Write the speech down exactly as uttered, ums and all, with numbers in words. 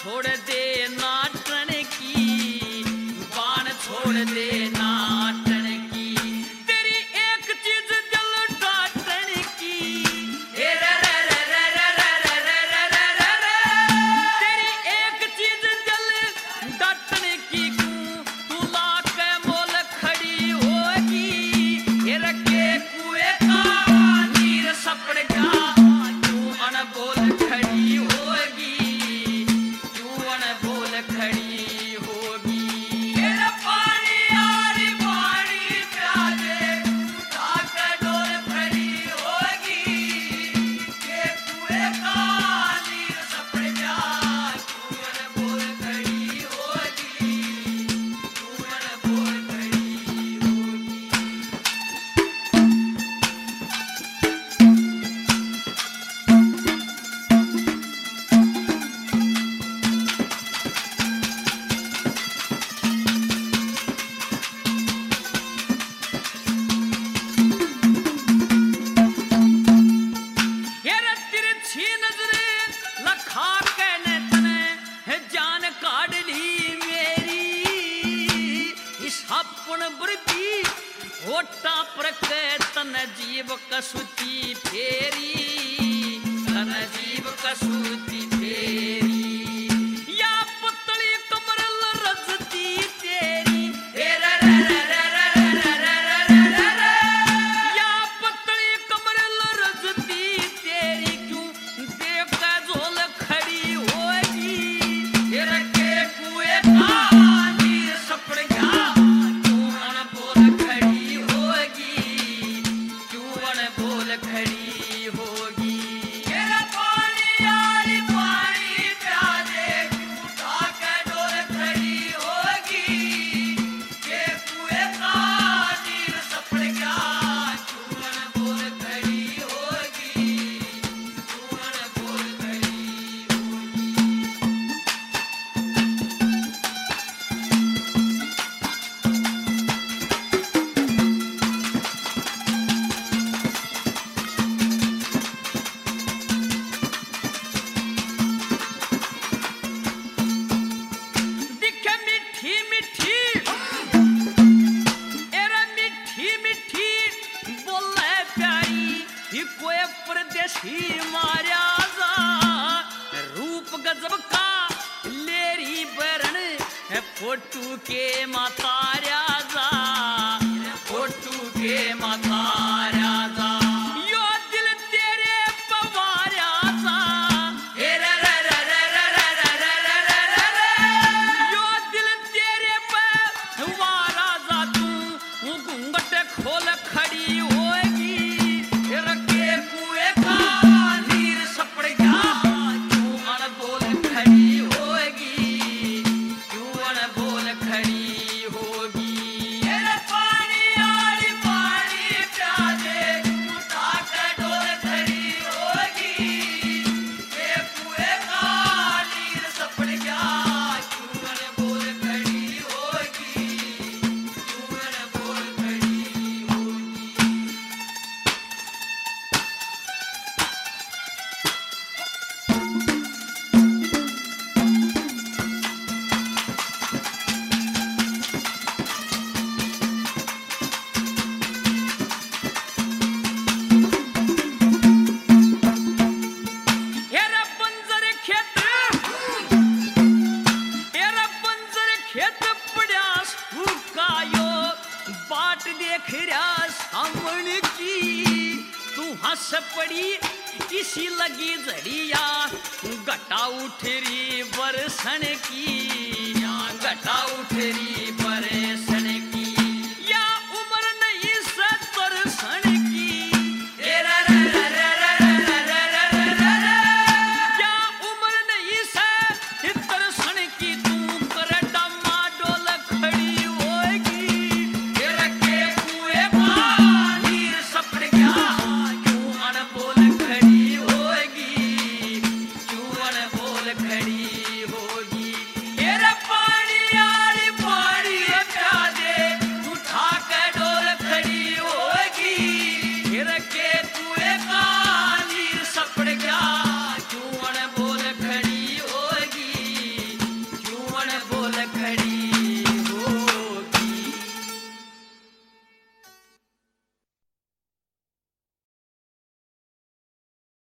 छोड़ दे नाटन की, बाण छोड़ दे नाटन की, तेरी एक चीज दिल डाटन की, हे रे रे रे रे रे रे रे रे रे रे रे, तेरी एक चीज दिल डाटन की, क्यों तू लाके मोल खड़ी होगी, हे रे के कुएं का नीर सपड़ जा, क्यों अनबोल खड़ी होगी, क्यों अनबोल खड़ी होगी, हे रे पानी यारी पानी प्याले ताके डोल खड़ी होगी, के कुएं का नीर सपड़ जा, क्यों अनबोल खड़ी होगी, क्यों अनबोल खड़ी होगी। ये रे तिरछी नजरे लखा के ने तने है जान काढ़ ली मेरी, इस अपन वृद्धि होटा पर के तन जीव कसुती फेरी, तन जीव कसुती फेरी, या पतली कमर लरजती तेरी, हे रे रे रे रे रे रे रे रे रे रे, या पतली कमर लरजती तेरी, क्यों देख के झोल खड़ी होगी, हे रे के कुएं का नीर सपड़ जा, क्यों अनबोल खड़ी होगी, क्यों अनबोल खड़ी होगी, हे रे पानी यारी पानी प्याले ताके डोल खड़ी होगी, के कुएं का नीर सपड़ जा, क्यों अनबोल खड़ी होगी, क्यों अनबोल खड़ी होगी। दिखे मीठी मीठी एरे मीठी मीठी बोले प्यारी, ये कोई परदेसी मारा जा, रूप गजब का लेरी बरन है फोटू के मातारा जा, फोटू के मातारा जा, यो दिल तेरे पवारा जा, हे रे रे रे रे रे रे रे रे रे रे रे, यो दिल तेरे पवारा जा, तू घूंघट खोल खड़ी होगी, हे रे के कुएं का नीर सपड़ जा, क्यों अनबोल खड़ी होगी, क्यों अनबोल खड़ी होगी, हे रे पानी यारी पानी प्याले ताके डोल खड़ी होगी, के कुएं का नीर सपड़ जा, क्यों अनबोल खड़ी होगी, क्यों अनबोल खड़ी होगी। हे रे बंजर खेत, हे रे बंजर खेत पड़ा सुकायो, बाट देख रहा सामने की, तू हंस पड़ी किसी लगी जड़िया, घटा उठ रही बरसन की, घटा उठ रही